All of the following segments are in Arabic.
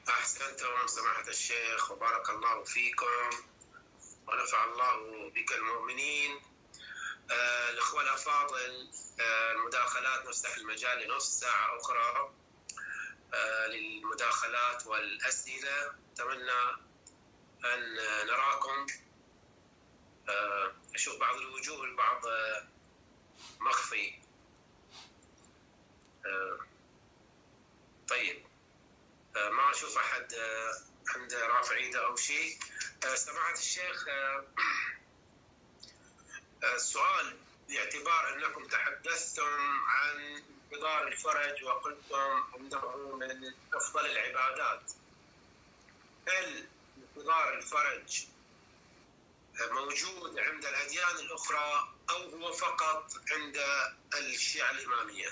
أحسنتم سماحة الشيخ وبارك الله فيكم ونفع الله بك المؤمنين. الأخوة الأفاضل، المداخلات نفتح المجال لنصف ساعة أخرى للمداخلات والأسئلة. أتمنى أن نراكم. أشوف بعض الوجوه البعض مخفي. طيب، ما أشوف أحد عنده رافع إيده أو شيء. سماحة الشيخ، السؤال باعتبار أنكم تحدثتم عن انتظار الفرج وقلتم أنه من أفضل العبادات، هل انتظار الفرج موجود عند الأديان الأخرى أو هو فقط عند الشيعة الإمامية؟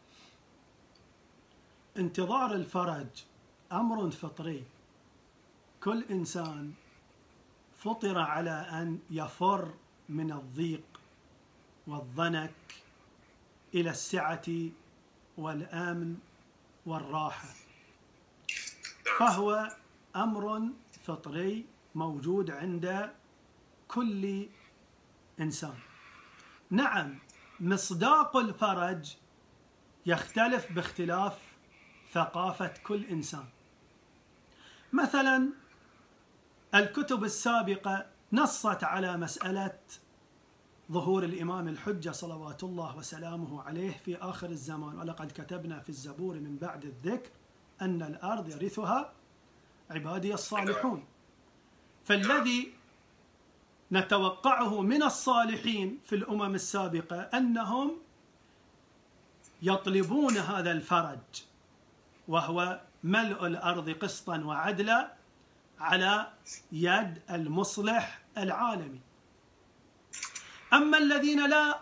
انتظار الفرج أمر فطري. كل إنسان فطر على أن يفر من الضيق والضنك إلى السعة والأمن والراحة، فهو أمر فطري موجود عند كل إنسان. نعم، مصداق الفرج يختلف باختلاف ثقافة كل إنسان. مثلا الكتب السابقة نصت على مسألة ظهور الإمام الحجة صلوات الله وسلامه عليه في آخر الزمان، ولقد كتبنا في الزبور من بعد الذكر أن الأرض يرثها عبادي الصالحون. فالذي نتوقعه من الصالحين في الأمم السابقة أنهم يطلبون هذا الفرج، وهو ملء الأرض قسطا وعدلا على يد المصلح العالمي. أما الذين لا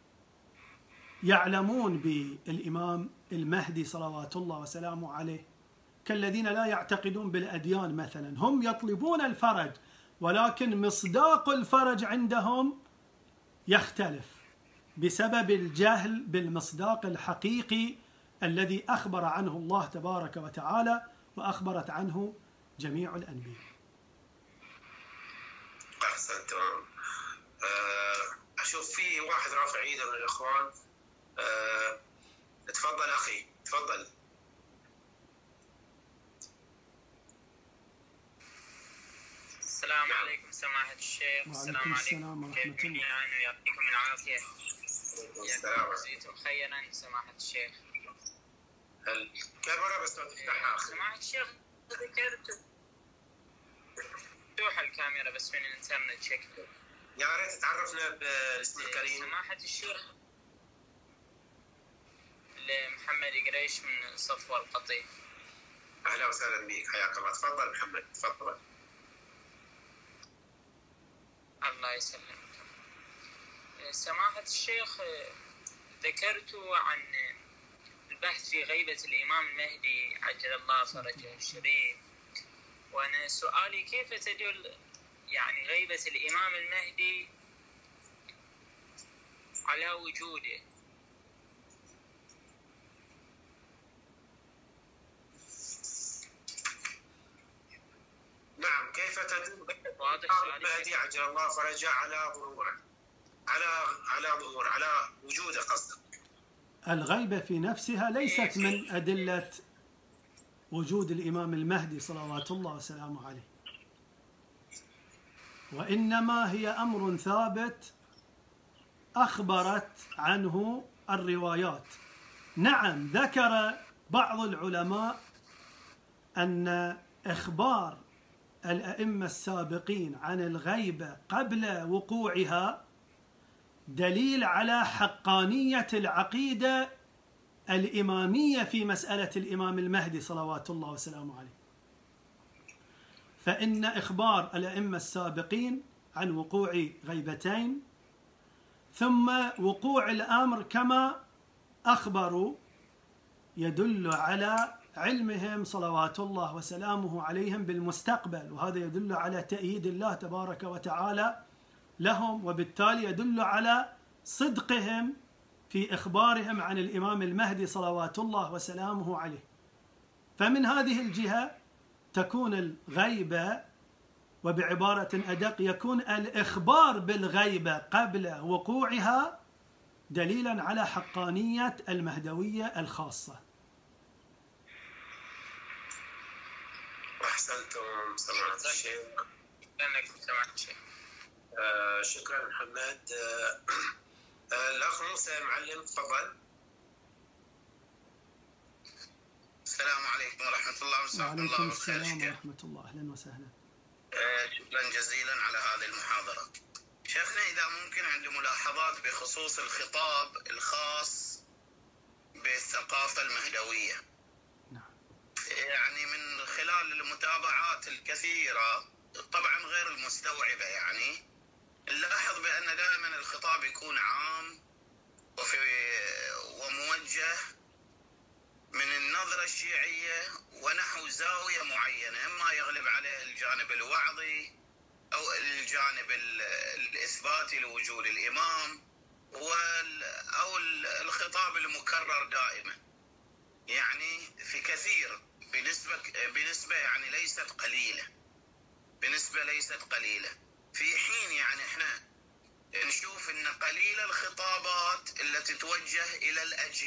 يعلمون بالإمام المهدي صلوات الله وسلامه عليه، كالذين لا يعتقدون بالأديان مثلا، هم يطلبون الفرج، ولكن مصداق الفرج عندهم يختلف بسبب الجهل بالمصداق الحقيقي الذي أخبر عنه الله تبارك وتعالى وأخبرت عنه جميع الأنبياء. أحسنتم. أشوف في واحد رافع ايده من الإخوان. تفضل أخي، تفضل. السلام عليكم سماحة الشيخ. وعليكم السلام ورحمة الله. ويعطيكم العافية. جزيتم خيرا سماحة الشيخ. الكاميرا بس ما تفتحها أخي. سماحة الشيخ، ذكرت مفتوحة الكاميرا بس من الانترنت شكله. يا ريت تعرفنا باسم الكريم. سماحة الشيخ، محمد قريش من صفوة القطيف. أهلا وسهلا بك، حياك الله. تفضل محمد، تفضل. الله يسلمك. سماحة الشيخ، ذكرت عن البحث في غيبة الإمام المهدي عجل الله فرجه الشريف، وأنا سؤالي كيف تدل يعني غيبة الإمام المهدي على وجوده؟ نعم، كيف تدل غيبة الإمام المهدي عجل الله فرجه على ظهوره، على وجوده قصدك؟ الغيبة في نفسها ليست من أدلة وجود الإمام المهدي صلوات الله وسلامه عليه، وإنما هي أمر ثابت أخبرت عنه الروايات. نعم، ذكر بعض العلماء أن إخبار الأئمة السابقين عن الغيبة قبل وقوعها دليل على حقانية العقيدة الإمامية في مسألة الإمام المهدي صلوات الله وسلامه عليه. فإن إخبار الأئمة السابقين عن وقوع غيبتين ثم وقوع الأمر كما أخبروا يدل على علمهم صلوات الله وسلامه عليهم بالمستقبل، وهذا يدل على تأييد الله تبارك وتعالى لهم، وبالتالي يدل على صدقهم في إخبارهم عن الإمام المهدي صلوات الله وسلامه عليه. فمن هذه الجهة تكون الغيبة، وبعبارة أدق يكون الإخبار بالغيبة قبل وقوعها دليلا على حقانية المهدوية الخاصة. أحسنتم سماحة الشيخ. شكرا محمد. الأخ موسى معلم تفضل. السلام عليكم ورحمة الله وبركاته. وعليكم السلام ورحمة الله، أهلا وسهلا. شكرا جزيلا على هذه المحاضرة. شيخنا إذا ممكن عندي ملاحظات بخصوص الخطاب الخاص بالثقافة المهدوية. يعني من خلال المتابعات الكثيرة طبعا غير المستوعبة، يعني نلاحظ بأن دائما الخطاب يكون عام وموجه من النظرة الشيعية ونحو زاوية معينة، إما يغلب عليه الجانب الوعظي أو الجانب الإثباتي لوجود الإمام أو الخطاب المكرر دائما، يعني في كثير بنسبة يعني ليست قليلة، بنسبة ليست قليلة، في حين يعني احنا نشوف ان قليل الخطابات التي توجه الى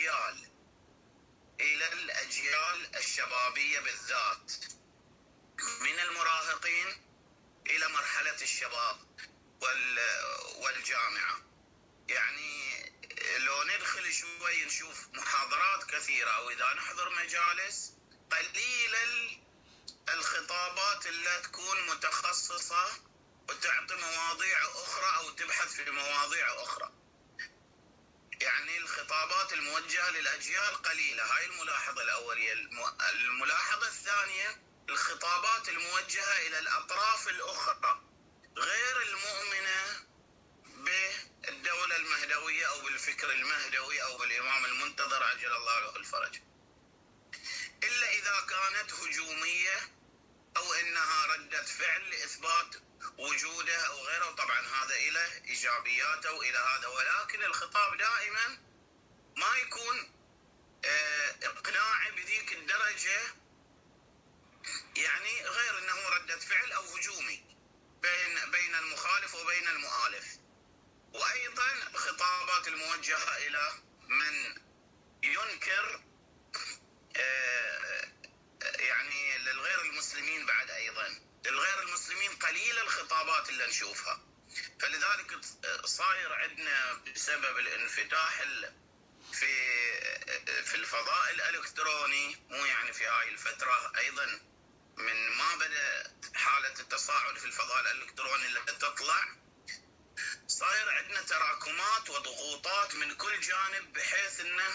الأجيال الشبابية بالذات، من المراهقين إلى مرحلة الشباب والجامعة. يعني لو ندخل شوي نشوف محاضرات كثيرة أو إذا نحضر مجالس، قليل الخطابات اللي تكون متخصصة وتعطي مواضيع أخرى أو تبحث في مواضيع أخرى. يعني الخطابات الموجهة للأجيال قليلة، هاي الملاحظة الأولية. الملاحظة الثانية الخطابات الموجهة إلى الأطراف الأخرى غير المؤمنة بالدولة المهدوية أو بالفكر المهدوي أو بالإمام المنتظر عجل الله له الفرج، إلا إذا كانت هجومية أو إنها ردة فعل لإثبات وجوده أو غيره. طبعا هذا إلى إيجابياته وإلى هذا، ولكن الخطاب دائما ما يكون إقناعي بذيك الدرجة، يعني غير أنه ردة فعل أو هجومي بين المخالف وبين المؤالف. وأيضا الخطابات الموجهة إلى من ينكر يعني للغير المسلمين، بعد أيضا للغير المسلمين قليل الخطابات اللي نشوفها. فلذلك صاير عندنا بسبب الانفتاح في الفضاء الإلكتروني، مو يعني في هاي الفترة أيضا من ما بدأ حالة التصاعد في الفضاء الإلكتروني اللي تطلع، صاير عندنا تراكمات وضغوطات من كل جانب، بحيث انه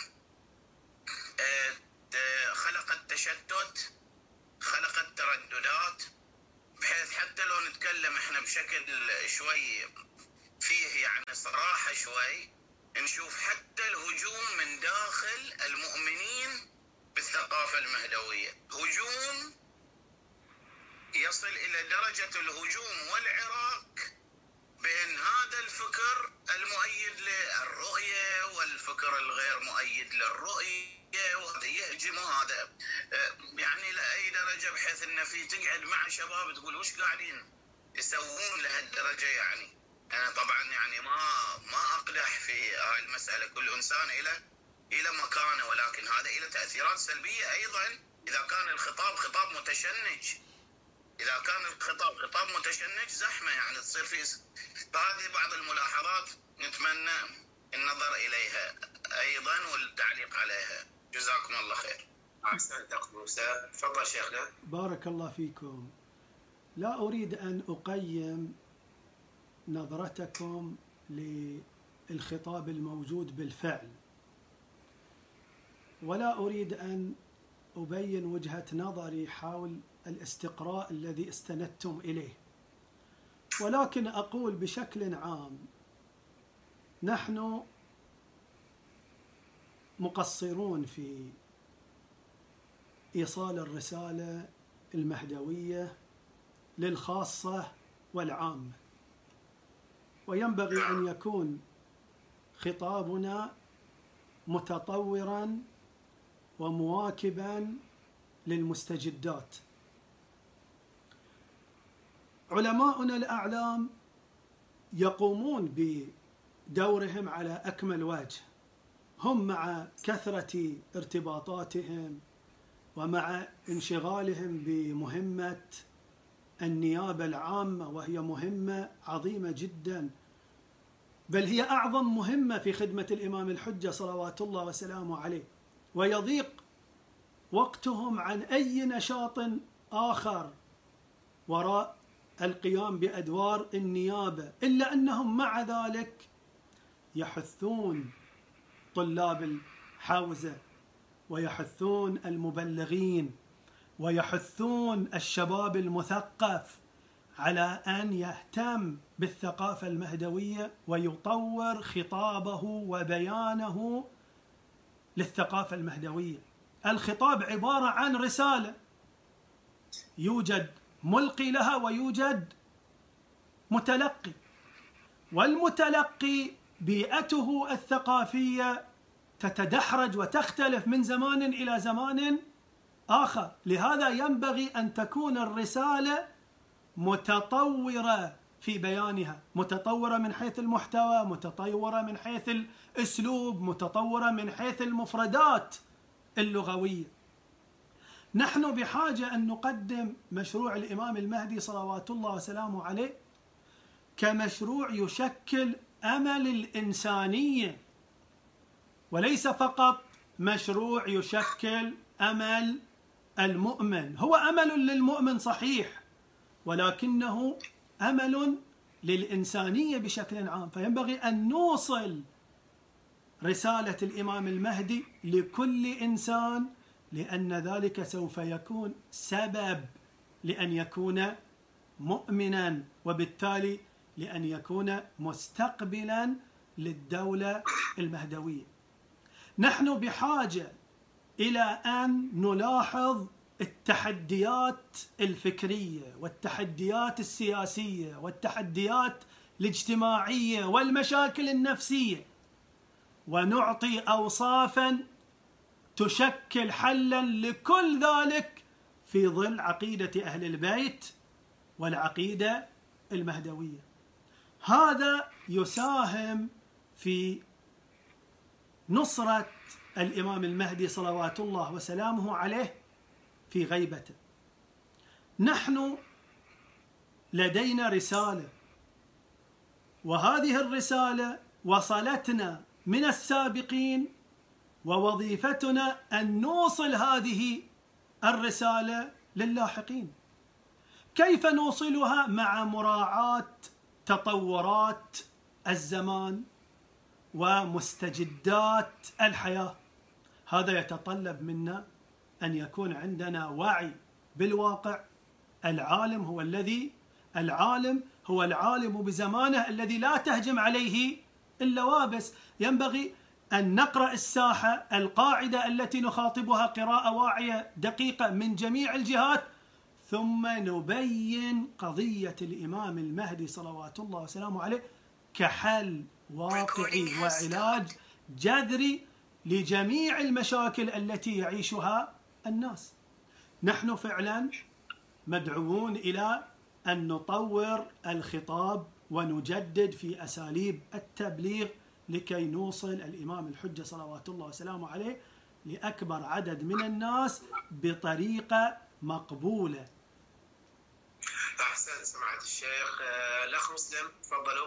خلقت تشتت، خلقت ترددات، بحيث حتى لو نتكلم احنا بشكل شوي فيه يعني صراحة شوي، نشوف حتى الهجوم من داخل المؤمنين بالثقافة المهدوية، هجوم يصل إلى درجة الهجوم والعراك بين هذا الفكر المؤيد للرؤية والفكر الغير مؤيد للرؤية، وهذا يهجم وهذا يعني لأي درجة، بحيث إن في تقعد مع شباب تقول وش قاعدين يسوون لهالدرجة. يعني أنا طبعا يعني ما أقدح في هاي المسألة، كل إنسان إلى مكانه، ولكن هذا إلى تأثيرات سلبية أيضا إذا كان الخطاب خطاب متشنج. إذا كان الخطاب خطاب متشنج زحمة يعني تصير فيه. فهذه بعض الملاحظات نتمنى النظر إليها أيضا والتعليق عليها. جزاكم الله خير. أحسنت أخ موسى. تفضل شيخنا. بارك الله فيكم. لا أريد أن أقيم نظرتكم للخطاب الموجود بالفعل، ولا أريد أن أبين وجهة نظري حول الاستقراء الذي استندتم إليه، ولكن أقول بشكل عام نحن مقصرون في إيصال الرسالة المهدوية للخاصة والعامة، وينبغي أن يكون خطابنا متطوراً ومواكباً للمستجدات. علماؤنا الأعلام يقومون بدورهم على أكمل وجه. هم مع كثرة ارتباطاتهم ومع انشغالهم بمهمة النيابة العامة، وهي مهمة عظيمة جدا، بل هي أعظم مهمة في خدمة الإمام الحجة صلوات الله وسلامه عليه، ويضيق وقتهم عن أي نشاط آخر وراء القيام بأدوار النيابة، إلا أنهم مع ذلك يحثون طلاب الحوزة ويحثون المبلغين ويحثون الشباب المثقف على أن يهتم بالثقافة المهدوية ويطور خطابه وبيانه للثقافة المهدوية. الخطاب عبارة عن رسالة، يوجد ملقي لها ويوجد متلقي، والمتلقي بيئته الثقافية تتدحرج وتختلف من زمان إلى زمان آخر. لهذا ينبغي أن تكون الرسالة متطورة في بيانها، متطورة من حيث المحتوى، متطورة من حيث الأسلوب، متطورة من حيث المفردات اللغوية. نحن بحاجة أن نقدم مشروع الإمام المهدي صلوات الله وسلامه عليه كمشروع يشكل أمل الإنسانية، وليس فقط مشروع يشكل أمل المؤمن. هو أمل للمؤمن صحيح، ولكنه أمل للإنسانية بشكل عام. فينبغي أن نوصل رسالة الإمام المهدي لكل إنسان، لأن ذلك سوف يكون سبب لأن يكون مؤمنا، وبالتالي لأن يكون مستقبلا للدولة المهدوية. نحن بحاجة إلى أن نلاحظ التحديات الفكرية والتحديات السياسية والتحديات الاجتماعية والمشاكل النفسية، ونعطي أوصافا تشكل حلا لكل ذلك في ظل عقيدة أهل البيت والعقيدة المهدوية. هذا يساهم في نصرة الإمام المهدي صلوات الله وسلامه عليه في غيبته. نحن لدينا رسالة، وهذه الرسالة وصلتنا من السابقين، ووظيفتنا أن نوصل هذه الرسالة للاحقين. كيف نوصلها؟ مع مراعاة تطورات الزمان ومستجدات الحياة. هذا يتطلب منا أن يكون عندنا وعي بالواقع. العالم هو العالم بزمانه الذي لا تهجم عليه اللوابس. ينبغي أن نقرأ الساحة، القاعدة التي نخاطبها قراءة واعية دقيقة من جميع الجهات، ثم نبين قضية الإمام المهدي صلوات الله وسلامه عليه كحل واقعي وعلاج جذري لجميع المشاكل التي يعيشها الناس. نحن فعلا مدعوون إلى أن نطور الخطاب ونجدد في أساليب التبليغ لكي نوصل الإمام الحجة صلوات الله وسلامه عليه لأكبر عدد من الناس بطريقة مقبولة. أحسن سماحة الشيخ. الأخ مسلم تفضلوا.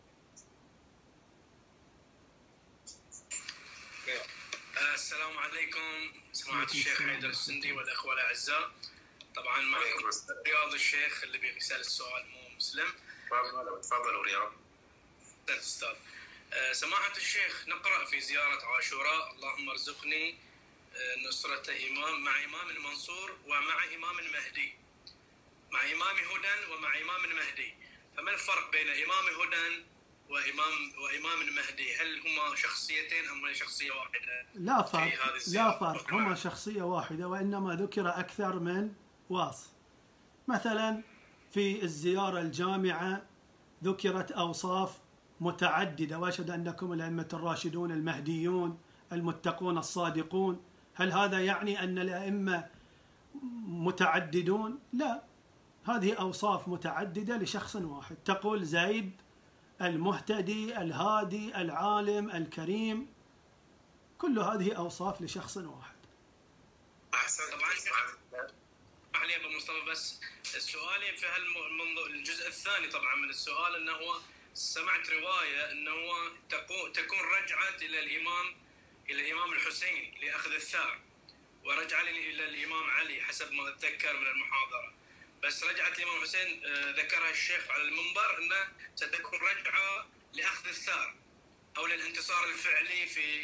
السلام عليكم سماحة الشيخ حيدر السندي والأخوة الأعزاء. طبعا معكم رياض الشيخ اللي بيسأل السؤال مو مسلم. تفضلوا رياض. أستاذ سماحة الشيخ، نقرأ في زيارة عاشوراء: اللهم ارزقني نصرة إمام مع إمام المنصور ومع إمام المهدي، مع إمام هدى ومع إمام المهدي. فما الفرق بين إمام هدى وإمام المهدي؟ هل هما شخصيتين أم شخصية واحدة؟ لا فرق، هما شخصية واحدة، وإنما ذكر أكثر من وصف. مثلا في الزيارة الجامعة ذكرت أوصاف متعددة: وأشهد أنكم الأئمة الراشدون المهديون المتقون الصادقون. هل هذا يعني أن الأئمة متعددون؟ لا، هذه أوصاف متعددة لشخص واحد. تقول زيد المهتدي الهادي العالم الكريم، كل هذه أوصاف لشخص واحد. أحسن. طبعا علي ابو مصطفى، بس سؤالي في الجزء الثاني طبعا من السؤال، انه هو سمعت روايه انه هو تكون رجعت الى الامام الحسين لاخذ الثار، ورجع الى الامام علي حسب ما اتذكر من المحاضره، بس رجعت الامام الحسين ذكرها الشيخ على المنبر انه ستكون رجعه لاخذ الثار او للانتصار الفعلي في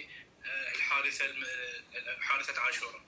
حادثه عاشوراء.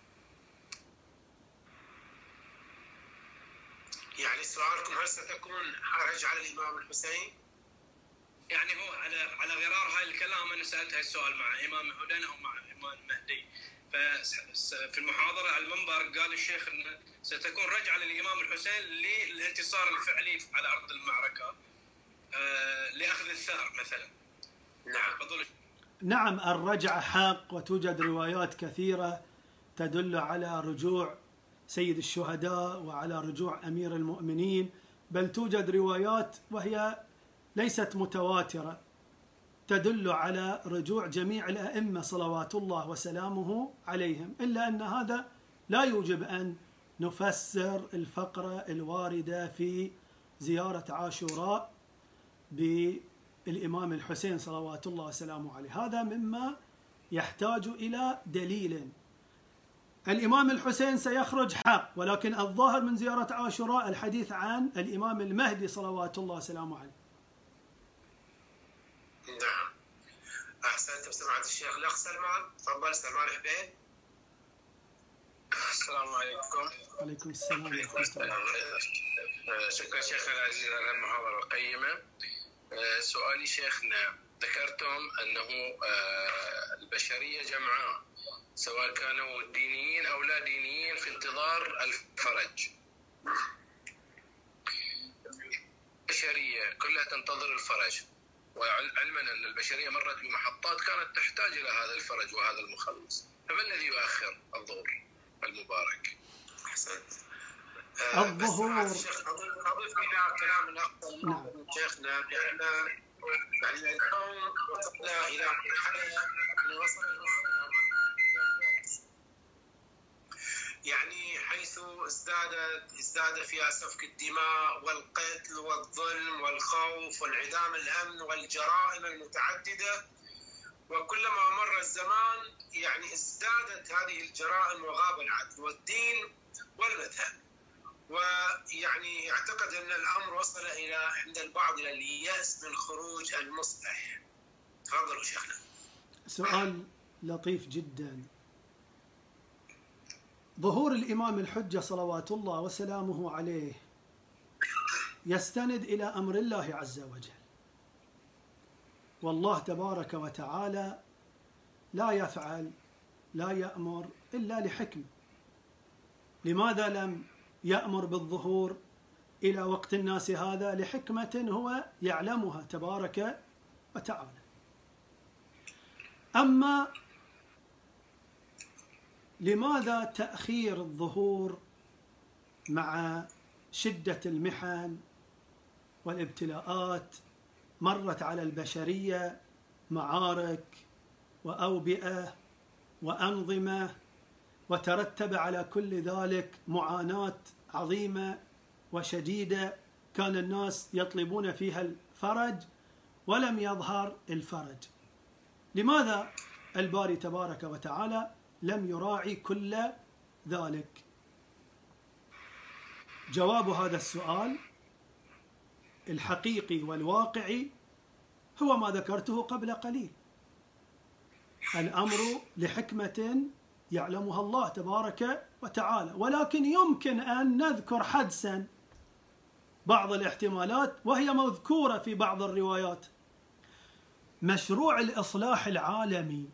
يعني سؤالكم هل ستكون رجعة للإمام الحسين؟ يعني هو على غرار هاي الكلام انا سالت هاي السؤال مع امام هدين او مع امام المهدي، ففي المحاضره على المنبر قال الشيخ انه ستكون رجعه للامام الحسين للانتصار الفعلي على ارض المعركه، لاخذ الثار مثلا. نعم. تفضل. نعم، الرجعة حق، وتوجد روايات كثيرة تدل على رجوع سيد الشهداء وعلى رجوع أمير المؤمنين، بل توجد روايات وهي ليست متواترة تدل على رجوع جميع الأئمة صلوات الله وسلامه عليهم، إلا أن هذا لا يوجب أن نفسر الفقرة الواردة في زيارة عاشوراء بالإمام الحسين صلوات الله وسلامه عليه. هذا مما يحتاج إلى دليل. الإمام الحسين سيخرج حق، ولكن الظاهر من زيارة عاشوراء الحديث عن الإمام المهدي صلوات الله وسلامه عليه. نعم. أحسنتم سمعت الشيخ. الأخ سلمان، تفضل. سلمان حبيب. السلام عليكم. عليكم السلام ورحمة الله. شكرا شيخنا العزيز على المحاضرة القيمة. سؤالي شيخنا، ذكرتم أنه البشرية جمعاء سواء كانوا دينيين أو لا دينيين في انتظار الفرج. البشرية كلها تنتظر الفرج، وعلما أن البشرية مرت بمحطات كانت تحتاج إلى هذا الفرج وهذا المخلص، فما الذي يؤخر الظهور المبارك؟ أحسنت. الظهور. أضيف إلى كلام الأخ شيخنا بأن يعني اليوم وصلنا إلى مرحلة يعني حيث ازداد فيها سفك الدماء والقتل والظلم والخوف وانعدام الأمن والجرائم المتعددة، وكلما مر الزمان يعني ازدادت هذه الجرائم وغاب العدل والدين والمذهب، ويعني اعتقد أن الأمر وصل إلى عند البعض إلى اليأس من خروج المصلح. تفضلوا شيخنا. سؤال لطيف جدا. ظهور الإمام الحجة صلوات الله وسلامه عليه يستند إلى أمر الله عز وجل، والله تبارك وتعالى لا يفعل لا يأمر إلا لحكمة. لماذا لم يأمر بالظهور إلى وقت الناس هذا؟ لحكمة هو يعلمها تبارك وتعالى. أما لماذا تأخير الظهور مع شدة المحن والابتلاءات؟ مرت على البشرية معارك وأوبئة وأنظمة، وترتب على كل ذلك معاناة عظيمة وشديدة كان الناس يطلبون فيها الفرج ولم يظهر الفرج. لماذا الباري تبارك وتعالى لم يراعي كل ذلك؟ جواب هذا السؤال الحقيقي والواقعي هو ما ذكرته قبل قليل. الأمر لحكمة يعلمها الله تبارك وتعالى، ولكن يمكن أن نذكر حدسا بعض الاحتمالات وهي مذكورة في بعض الروايات. مشروع الإصلاح العالمي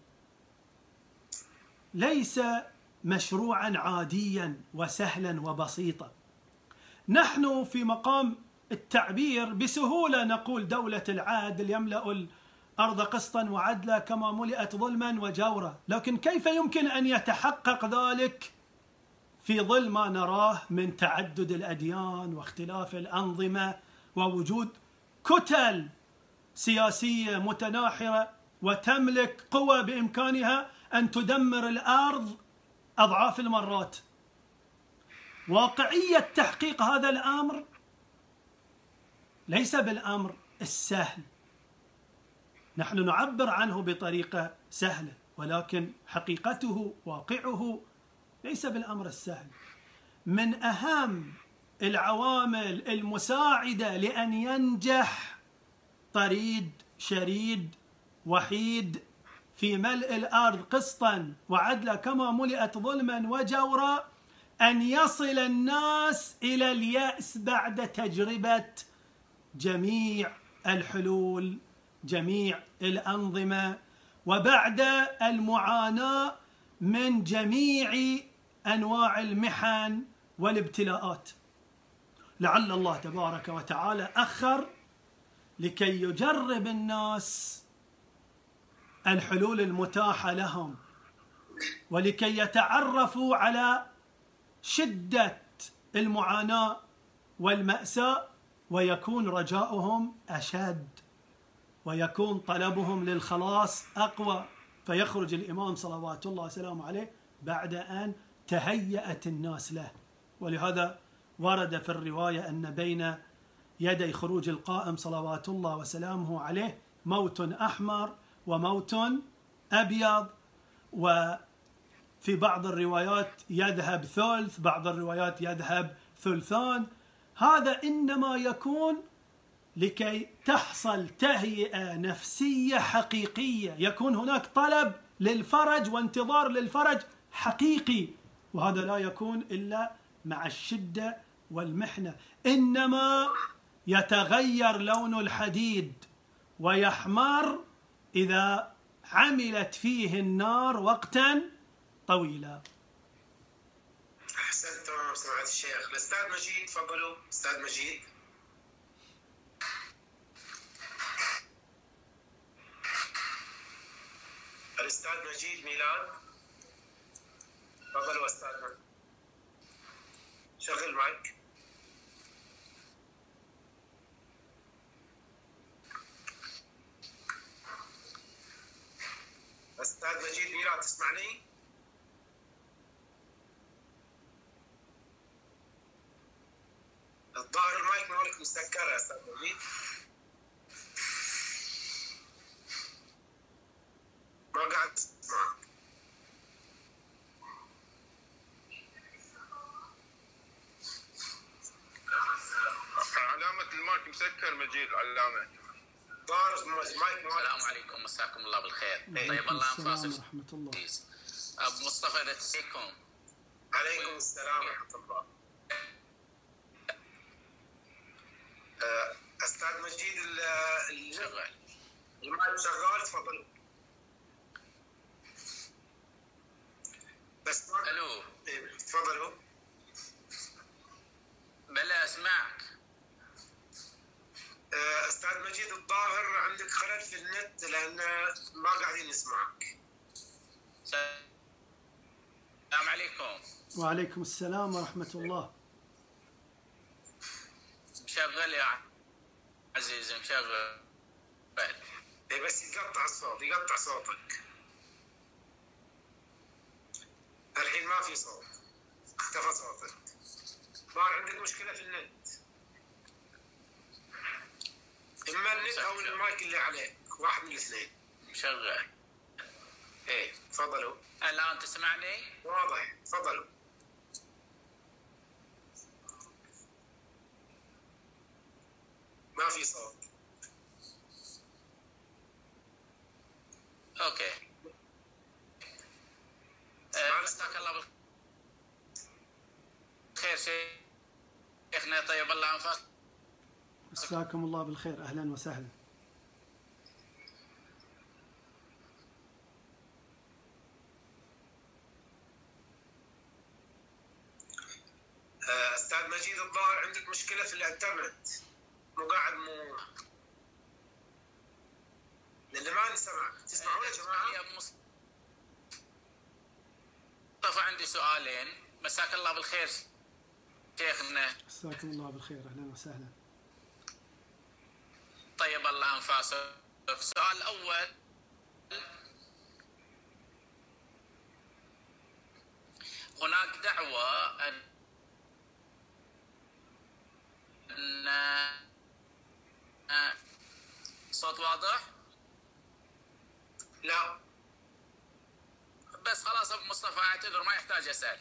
ليس مشروعا عاديا وسهلا وبسيطا. نحن في مقام التعبير بسهولة نقول دولة العدل يملأ الأرض قسطا وعدلا كما ملئت ظلما وجورا، لكن كيف يمكن أن يتحقق ذلك في ظل ما نراه من تعدد الأديان واختلاف الأنظمة ووجود كتل سياسية متناحرة وتملك قوى بإمكانها أن تدمر الأرض أضعاف المرات. واقعية تحقيق هذا الأمر ليس بالأمر السهل، نحن نعبر عنه بطريقة سهلة، ولكن حقيقته واقعه ليس بالأمر السهل. من أهم العوامل المساعدة لأن ينجح طريد شريد وحيد في ملء الأرض قسطا وعدلا كما ملئت ظلما وجورا أن يصل الناس إلى اليأس بعد تجربة جميع الحلول، جميع الأنظمة، وبعد المعاناة من جميع أنواع المحن والابتلاءات. لعل الله تبارك وتعالى أخر لكي يجرب الناس الحلول المتاحة لهم، ولكي يتعرفوا على شدة المعاناة والمأساة، ويكون رجاؤهم أشد، ويكون طلبهم للخلاص أقوى، فيخرج الإمام صلوات الله وسلامه عليه بعد أن تهيأت الناس له. ولهذا ورد في الرواية أن بين يدي خروج القائم صلوات الله وسلامه عليه موت أحمر وموت أبيض، وفي بعض الروايات يذهب ثلث، بعض الروايات يذهب ثلثان. هذا إنما يكون لكي تحصل تهيئة نفسية حقيقية، يكون هناك طلب للفرج وانتظار للفرج حقيقي، وهذا لا يكون إلا مع الشدة والمحنة. إنما يتغير لون الحديد ويحمر إذا عملت فيه النار وقتا طويلا. أحسنت تمام سماحة الشيخ. الأستاذ مجيد تفضلوا. أستاذ مجيد. الأستاذ مجيد ميلاد تفضلوا. أستاذ مجيد شغل معك. أستاذ مجيد ميلاد تسمعني؟ الظاهر المايك مالك مسكر يا أستاذ مجيد. ما قاعد تسمعك. علامة المايك مسكر مجيد علامة. ظاهر المايك مالك. السلام عليكم، مساكم الله بالخير. طيب الله انفاسكم ورحمة الله. أبو مصطفى إذا تسيكم. عليكم السلام ورحمة الله. أستاذ مجيد شغال المايك شغال تفضلوا. بس ألو تفضلوا. بلا أسمعك. أستاذ مجيد الظاهر عندك خلل في النت لأن ما قاعدين نسمعك. السلام عليكم. وعليكم السلام ورحمة الله. مشغل يا عزيزي مشغل. بس يقطع الصوت، يقطع صوتك. الحين ما في صوت، اختفى صوتك. صار عندك مشكلة في النت. إما النت أو المايك اللي عليك، واحد من الاثنين. مشغل. إيه تفضلوا. الآن تسمعني؟ واضح تفضلوا. ما في صوت. اوكي. مساك الله بالخير شيخنا. طيب الله انفاسك. مساكم الله بالخير، أهلا وسهلا. أستاذ مجيد الظاهر عندك مشكلة في الإنترنت. مو قاعد لأن ما نسمع. تسمعون يا جماعة؟ يا أبو مصطفى عندي سؤالين مساك الله بالخير شيخنا. مساكم الله بالخير، اهلا وسهلا. طيب الله انفاسك. السؤال الاول، هناك دعوة ان صوت واضح؟ لا بس خلاص ابو مصطفى اعتذر، ما يحتاج اسال.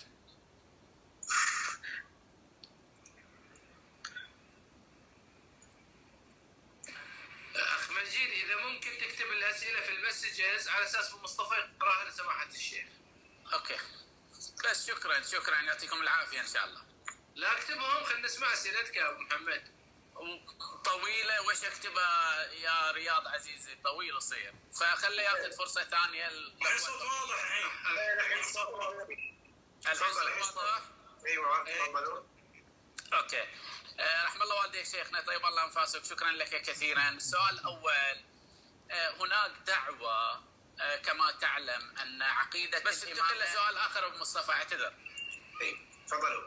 اخ مجيد اذا ممكن تكتب الاسئله في المسجز على اساس ابو مصطفى يقراها لسماحه الشيخ. اوكي بس شكرا يعطيكم العافيه ان شاء الله. لا اكتبهم خلينا نسمع اسئلتك يا ابو محمد. طويله وش اكتبها يا رياض عزيزي؟ طويل يصير، فخليه ياخذ فرصه ثانيه. الصوت واضح الحين. الصوت واضح. الصوت واضح؟ ايوه تفضلوا. اوكي. رحم الله والديك شيخنا، طيب الله انفاسك، شكرا لك كثيرا. السؤال الاول، هناك دعوه كما تعلم ان عقيده بس انتقل لسؤال اخر ابو مصطفى اعتذر. تفضلوا.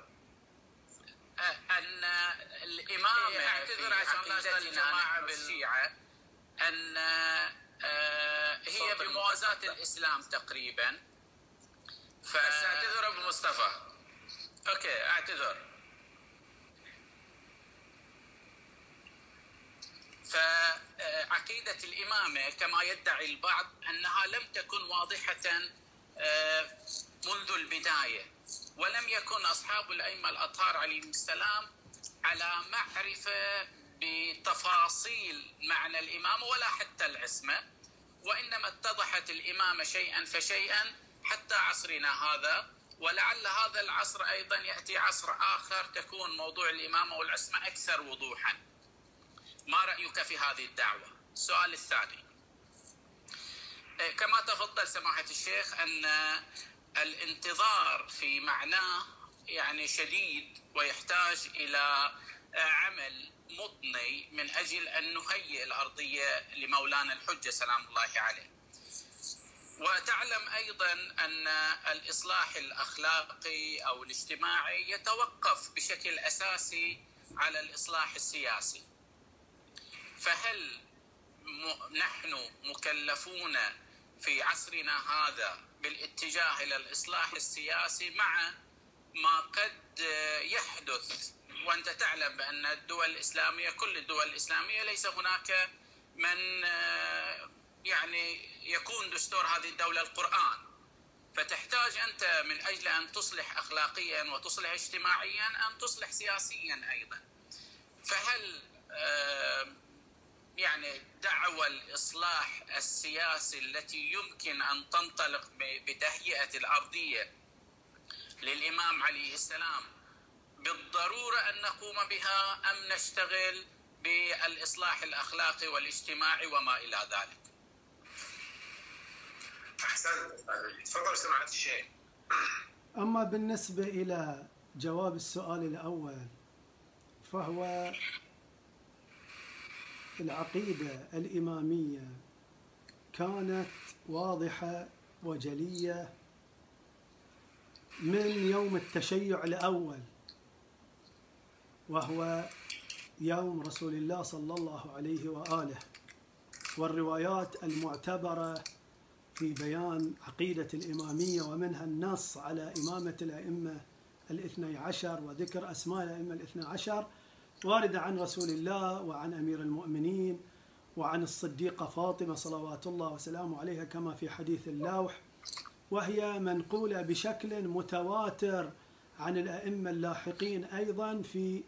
ان الامامه اعتذر عشان لا الجماعه بالشيعه ان هي بموازاه الاسلام تقريبا. فاعتذر ابو مصطفى. اوكي اعتذر. فعقيدة الإمامة كما يدعي البعض أنها لم تكن واضحة منذ البداية، ولم يكن أصحاب الأئمة الأطهار عليهم السلام على معرفة بتفاصيل معنى الإمامة ولا حتى العصمة، وإنما اتضحت الإمامة شيئا فشيئا حتى عصرنا هذا، ولعل هذا العصر أيضا يأتي عصر آخر تكون موضوع الإمامة والعصمة أكثر وضوحا. ما رأيك في هذه الدعوة؟ السؤال الثاني، كما تفضل سماحة الشيخ أن الانتظار في معناه يعني شديد ويحتاج إلى عمل مضني من أجل أن نهيئ الأرضية لمولانا الحجة سلام الله عليه. وتعلم أيضا أن الإصلاح الأخلاقي أو الاجتماعي يتوقف بشكل أساسي على الإصلاح السياسي. فهل نحن مكلفون في عصرنا هذا بالاتجاه إلى الإصلاح السياسي مع ما قد يحدث؟ وأنت تعلم بأن الدول الإسلامية كل الدول الإسلامية ليس هناك من يعني يكون دستور هذه الدولة القرآن، فتحتاج أنت من أجل أن تصلح أخلاقيا وتصلح اجتماعيا أن تصلح سياسيا أيضا. فهل يعني دعوى الإصلاح السياسي التي يمكن أن تنطلق بتهيئة الأرضية للإمام عليه السلام بالضرورة أن نقوم بها أم نشتغل بالإصلاح الأخلاقي والاجتماعي وما إلى ذلك؟ أحسن. تفضل سماحة الشيخ. أما بالنسبة إلى جواب السؤال الأول فهو العقيدة الإمامية كانت واضحة وجلية من يوم التشيع الأول، وهو يوم رسول الله صلى الله عليه وآله، والروايات المعتبرة في بيان عقيدة الإمامية ومنها النص على إمامة الأئمة الاثني عشر وذكر أسماء الأئمة الاثني عشر واردة عن رسول الله وعن أمير المؤمنين وعن الصديقة فاطمة صلوات الله وسلامه عليها كما في حديث اللوح، وهي منقولة بشكل متواتر عن الأئمة اللاحقين أيضا في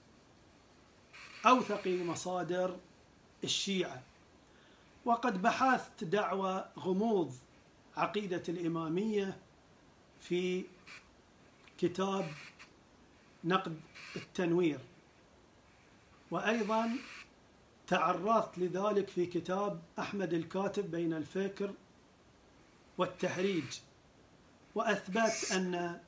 أوثق مصادر الشيعة. وقد بحثت دعوى غموض عقيدة الإمامية في كتاب نقد التنوير، وأيضا تعرضت لذلك في كتاب أحمد الكاتب بين الفكر والتهريج، وأثبت أن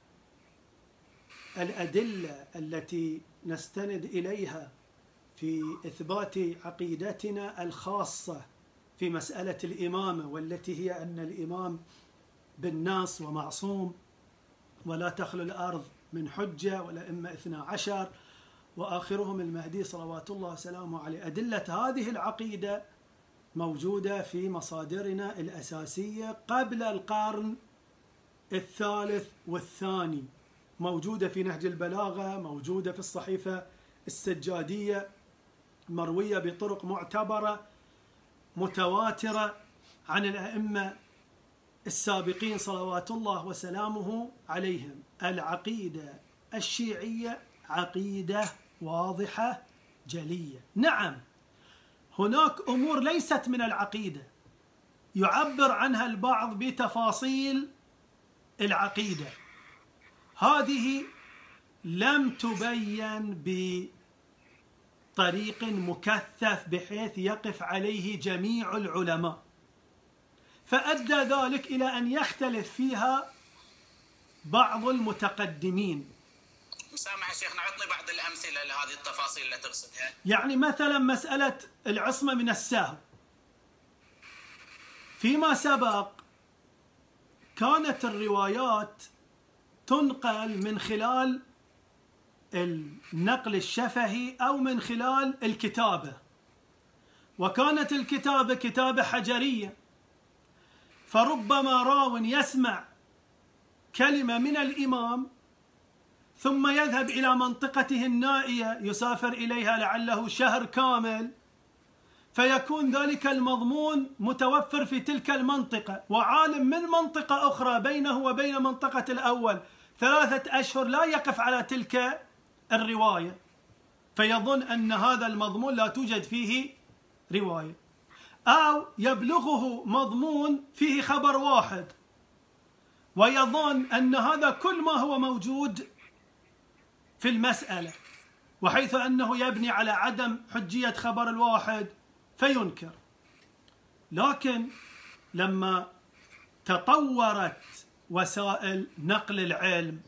الأدلة التي نستند إليها في إثبات عقيدتنا الخاصة في مسألة الإمامة، والتي هي أن الإمام بالناس ومعصوم ولا تخلو الأرض من حجة والأئمة 12 وآخرهم المهدي صلوات الله وسلامه عليه. أدلة هذه العقيدة موجودة في مصادرنا الأساسية قبل القرن الثالث والثاني، موجودة في نهج البلاغة، موجودة في الصحيفة السجادية، مروية بطرق معتبرة متواترة عن الأئمة السابقين صلوات الله وسلامه عليهم. العقيدة الشيعية عقيدة واضحة جلية. نعم هناك أمور ليست من العقيدة يعبر عنها البعض بتفاصيل العقيدة، هذه لم تبين بطريق مكثف بحيث يقف عليه جميع العلماء، فأدى ذلك إلى أن يختلف فيها بعض المتقدمين. مسامح شيخنا، عطني بعض الأمثلة لهذه التفاصيل اللي تقصدها. يعني مثلا مسألة العصمة من السهو، فيما سبق كانت الروايات تنقل من خلال النقل الشفهي أو من خلال الكتابة، وكانت الكتابة كتابة حجرية، فربما راو يسمع كلمة من الإمام ثم يذهب إلى منطقته النائية يسافر إليها لعله شهر كامل، فيكون ذلك المضمون متوفر في تلك المنطقة، وعالم من منطقة أخرى بينه وبين منطقة الأول 3 أشهر لا يقف على تلك الرواية، فيظن أن هذا المضمون لا توجد فيه رواية، أو يبلغه مضمون فيه خبر واحد ويظن أن هذا كل ما هو موجود في المسألة، وحيث أنه يبني على عدم حجية خبر الواحد فينكر. لكن لما تطورت وسائل نقل العلم،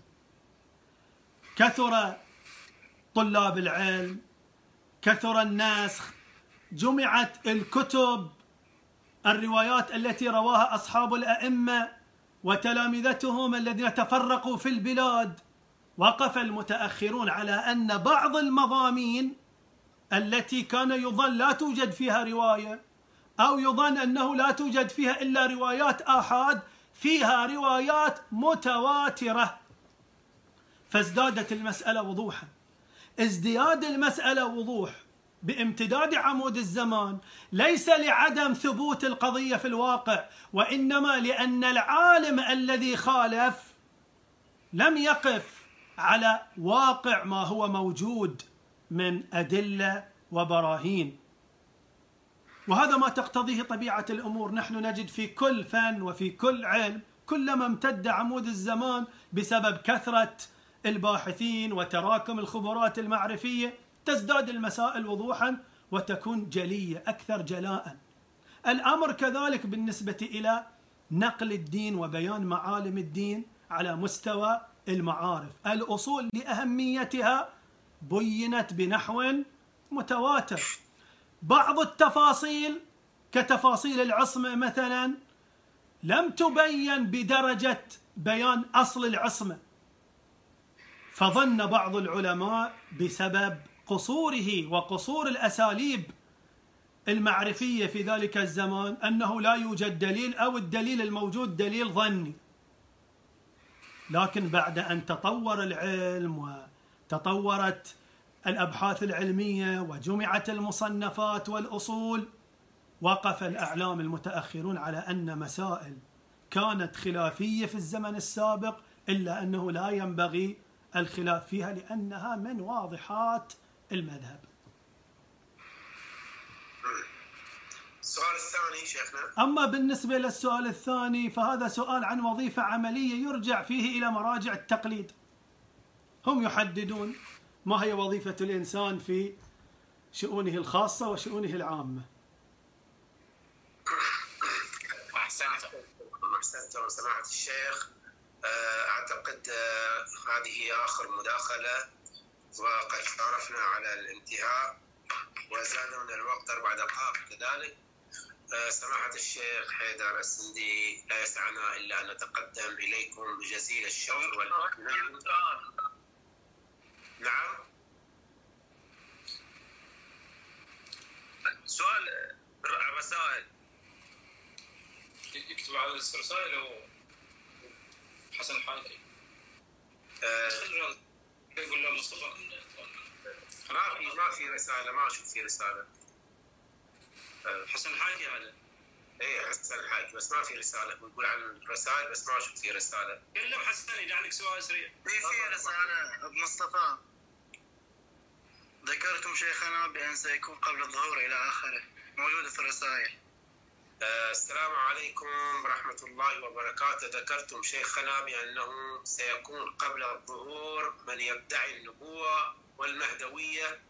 كثر طلاب العلم، كثر النسخ، جمعت الكتب، الروايات التي رواها أصحاب الأئمة وتلامذتهم الذين تفرقوا في البلاد، وقف المتأخرون على أن بعض المضامين التي كان يظن لا توجد فيها رواية أو يظن أنه لا توجد فيها إلا روايات آحاد، فيها روايات متواترة، فازدادت المسألة وضوحا. ازدياد المسألة وضوح بامتداد عمود الزمان ليس لعدم ثبوت القضية في الواقع، وإنما لأن العالم الذي خالف لم يقف على واقع ما هو موجود من أدلة وبراهين، وهذا ما تقتضيه طبيعة الأمور. نحن نجد في كل فن وفي كل علم كلما امتد عمود الزمان بسبب كثرة الباحثين وتراكم الخبرات المعرفية تزداد المسائل وضوحا وتكون جلية أكثر جلاء. الأمر كذلك بالنسبة إلى نقل الدين وبيان معالم الدين على مستوى المعارف. الأصول لأهميتها بينت بنحو متواتر، بعض التفاصيل كتفاصيل العصمة مثلا لم تبين بدرجة بيان أصل العصمة، فظن بعض العلماء بسبب قصوره وقصور الأساليب المعرفية في ذلك الزمان أنه لا يوجد دليل أو الدليل الموجود دليل ظني. لكن بعد أن تطور العلم وتطورت الأبحاث العلمية وجمعت المصنفات والأصول، وقف الأعلام المتأخرون على أن مسائل كانت خلافية في الزمن السابق إلا أنه لا ينبغي الخلاف فيها لأنها من واضحات المذهب. السؤال الثاني شيخنا. أما بالنسبة للسؤال الثاني فهذا سؤال عن وظيفة عملية يرجع فيه إلى مراجع التقليد، هم يحددون ما هي وظيفة الإنسان في شؤونه الخاصة وشؤونه العامة. أحسنتم سماحة الشيخ. أعتقد هذه آخر مداخلة وقد عرفنا على الانتهاء وزاد من الوقت 4 دقائق كذلك. سماحة الشيخ حيدر السندي لا يسعنا إلا أن نتقدم إليكم بجزيل الشكر والامتنان نعم. سؤال الرسائل يكتب على الرسائل هو حسن الحالي. يقول له مصطفى ما في رسالة، ما أشوف في رسالة. حسن الحالي هذا. ايه حسن الحاج، بس ما في رسالة. يقول عن الرسائل بس ما أشوف في رسالة. كلم حسن إذا عندك سؤال سريع. في رسالة أبو مصطفى. ذكرتم شيخنا بأن سيكون قبل الظهور إلى آخره، موجودة في الرسائل. السلام عليكم ورحمة الله وبركاته. ذكرتم شيخنا بأنه سيكون قبل الظهور من يدعي النبوة والمهدوية،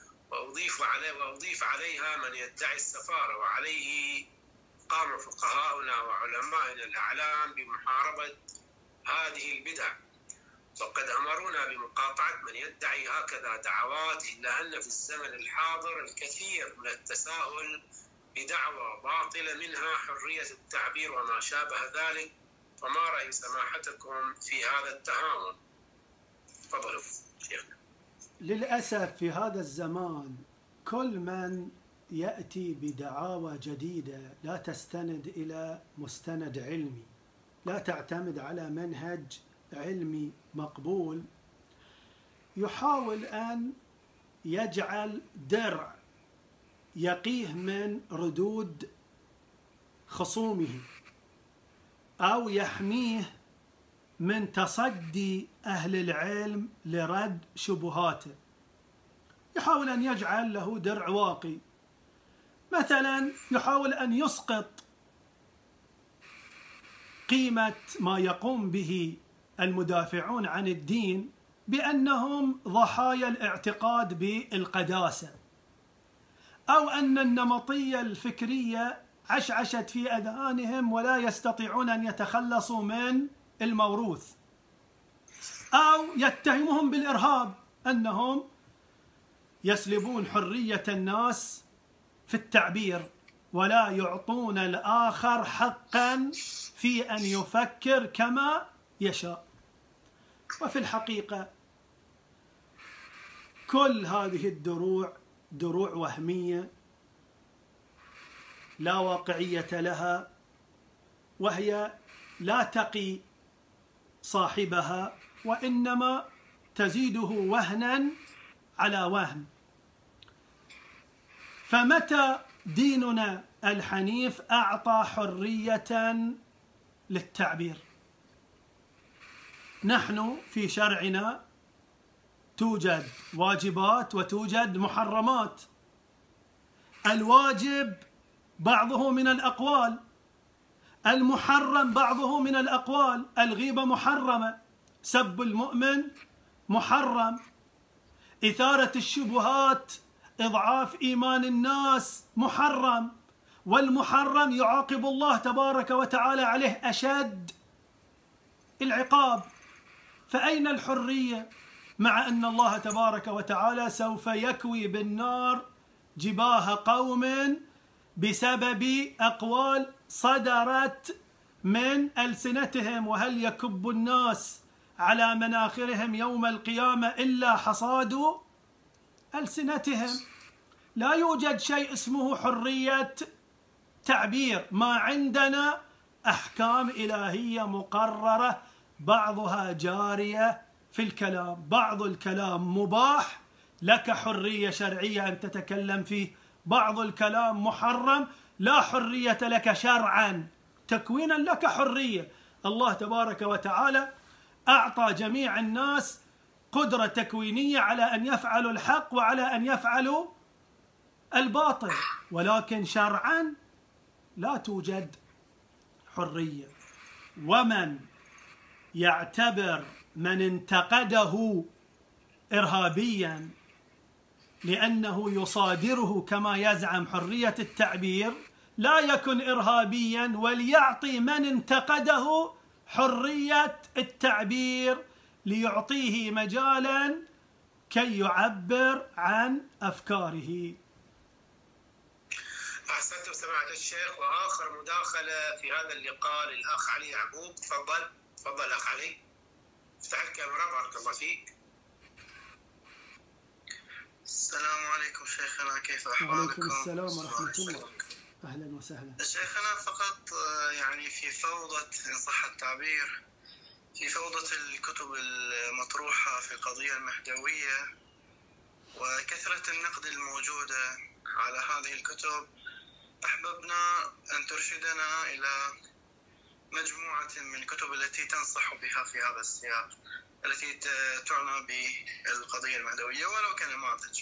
وأضيف عليها من يدعي السفارة، وعليه قام فقهاؤنا وعلمائنا الأعلام بمحاربة هذه البدع، وقد أمرونا بمقاطعة من يدعي هكذا دعوات، إلا أن في الزمن الحاضر الكثير من التساؤل بدعوى باطلة، منها حرية التعبير وما شابه ذلك. فما رأي سماحتكم في هذا التهاون؟ تفضلوا شيخنا. للأسف في هذا الزمان كل من يأتي بدعاوى جديدة لا تستند إلى مستند علمي، لا تعتمد على منهج علمي مقبول، يحاول أن يجعل درع يقيه من ردود خصومه أو يحميه من تصدي أهل العلم لرد شبهاته. يحاول أن يجعل له درع واقي، مثلا يحاول أن يسقط قيمة ما يقوم به المدافعون عن الدين بأنهم ضحايا الاعتقاد بالقداسة، أو أن النمطية الفكرية عشعشت في أذهانهم ولا يستطيعون أن يتخلصوا من الموروث، أو يتهمهم بالإرهاب، أنهم يسلبون حرية الناس في التعبير ولا يعطون الآخر حقا في أن يفكر كما يشاء. وفي الحقيقة كل هذه الدروع دروع وهمية لا واقعية لها، وهي لا تقي صاحبها وإنما تزيده وهنا على وهن. فمتى ديننا الحنيف أعطى حرية للتعبير؟ نحن في شرعنا توجد واجبات وتوجد محرمات. الواجب بعضه من الأقوال، المحرم بعضه من الأقوال. الغيبة محرمة، سب المؤمن محرم، إثارة الشبهات، إضعاف إيمان الناس محرم، والمحرم يعاقب الله تبارك وتعالى عليه أشد العقاب. فأين الحرية مع أن الله تبارك وتعالى سوف يكوي بالنار جباه قوم بسبب أقوال صدرت من ألسنتهم؟ وهل يكب الناس على مناخرهم يوم القيامة إلا حصاد ألسنتهم؟ لا يوجد شيء اسمه حرية تعبير. ما عندنا أحكام إلهية مقررة، بعضها جارية في الكلام، بعض الكلام مباح لك حرية شرعية أن تتكلم فيه، بعض الكلام محرم لا حرية لك شرعا، تكوينا لك حرية. الله تبارك وتعالى أعطى جميع الناس قدرة تكوينية على أن يفعلوا الحق وعلى أن يفعلوا الباطل، ولكن شرعا لا توجد حرية. ومن يعتبر من انتقده إرهابيا لأنه يصادره كما يزعم حرية التعبير لا يكن إرهابيا، وليعطي من انتقده حرية التعبير ليعطيه مجالا كي يعبر عن أفكاره. أحسنتم سماحة الشيخ. وآخر مداخلة في هذا اللقاء للأخ علي يعقوب. تفضل أخ علي، افتح الكاميرا بارك الله فيك. شيخنا، كيف أحوالكم؟ وعليكم السلام ورحمة الله. أهلا وسهلا. شيخنا فقط يعني في فوضى إن صح التعبير، في فوضى الكتب المطروحة في القضية المهدوية وكثرة النقد الموجودة على هذه الكتب، أحببنا أن ترشدنا إلى مجموعة من الكتب التي تنصح بها في هذا السياق، التي تعنى بالقضية المهدوية ولو كنماذج.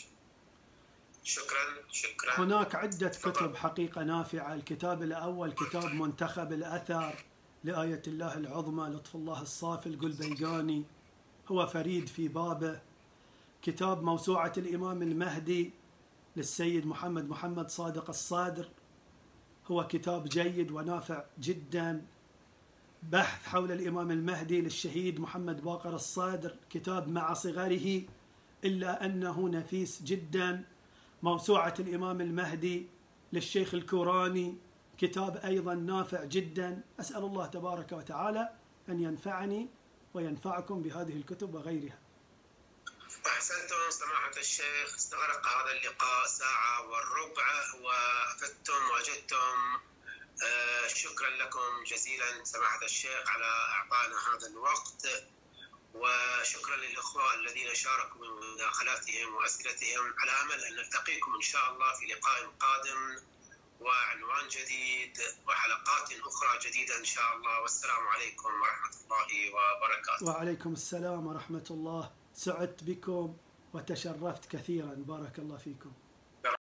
شكرا. هناك عدة كتب حقيقة نافعة. الكتاب الأول كتاب منتخب الأثر لآية الله العظمى لطف الله الصافي القلبيقاني، هو فريد في بابه. كتاب موسوعة الإمام المهدي للسيد محمد صادق الصادر، هو كتاب جيد ونافع جدا. بحث حول الإمام المهدي للشهيد محمد باقر الصادر، كتاب مع صغره إلا أنه نفيس جدا. موسوعة الإمام المهدي للشيخ الكوراني، كتاب أيضا نافع جدا. أسأل الله تبارك وتعالى أن ينفعني وينفعكم بهذه الكتب وغيرها. أحسنتم سماحة الشيخ، استغرق هذا اللقاء 1.25 ساعة وأفدتم وجدتم. شكرا لكم جزيلا سماحة الشيخ على إعطائنا هذا الوقت، وشكرا للإخوة الذين شاركوا بمداخلاتهم وأسئلتهم، على أمل أن نلتقيكم إن شاء الله في لقاء قادم وعنوان جديد وحلقات أخرى جديدة إن شاء الله. والسلام عليكم ورحمة الله وبركاته. وعليكم السلام ورحمة الله. سعدت بكم وتشرفت كثيرا، بارك الله فيكم.